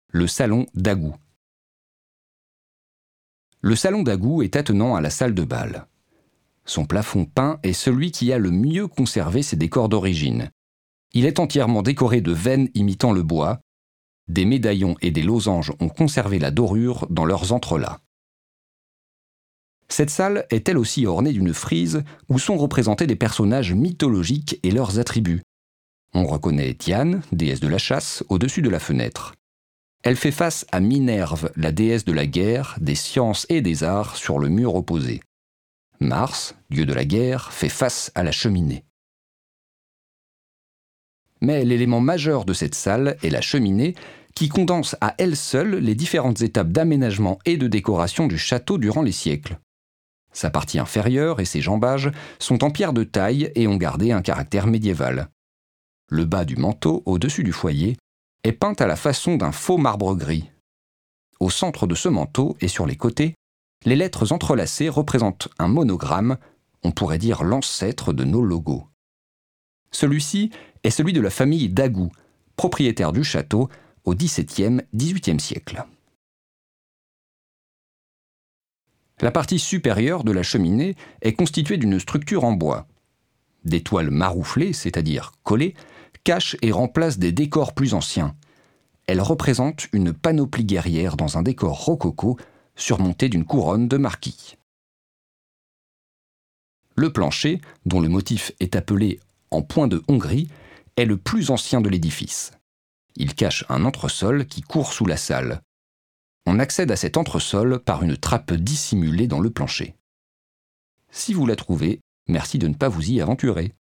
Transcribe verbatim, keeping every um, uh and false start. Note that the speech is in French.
le salon d'Agou. Le salon d'Agou est attenant à la salle de bal. Son plafond peint est celui qui a le mieux conservé ses décors d'origine. Il est entièrement décoré de veines imitant le bois. Des médaillons et des losanges ont conservé la dorure dans leurs entrelacs. Cette salle est elle aussi ornée d'une frise où sont représentés des personnages mythologiques et leurs attributs. On reconnaît Diane, déesse de la chasse, au-dessus de la fenêtre. Elle fait face à Minerve, la déesse de la guerre, des sciences et des arts, sur le mur opposé. Mars, dieu de la guerre, fait face à la cheminée. Mais l'élément majeur de cette salle est la cheminée, qui condense à elle seule les différentes étapes d'aménagement et de décoration du château durant les siècles. Sa partie inférieure et ses jambages sont en pierre de taille et ont gardé un caractère médiéval. Le bas du manteau, au-dessus du foyer, est peint à la façon d'un faux marbre gris. Au centre de ce manteau et sur les côtés, les lettres entrelacées représentent un monogramme, on pourrait dire l'ancêtre de nos logos. Celui-ci est celui de la famille d'Agou, propriétaire du château au dix-septième dix-huitième siècle. La partie supérieure de la cheminée est constituée d'une structure en bois. Des toiles marouflées, c'est-à-dire collées, cachent et remplacent des décors plus anciens. Elles représentent une panoplie guerrière dans un décor rococo surmonté d'une couronne de marquis. Le plancher, dont le motif est appelé en point de Hongrie, est le plus ancien de l'édifice. Il cache un entresol qui court sous la salle. On accède à cet entresol par une trappe dissimulée dans le plancher. Si vous la trouvez, merci de ne pas vous y aventurer.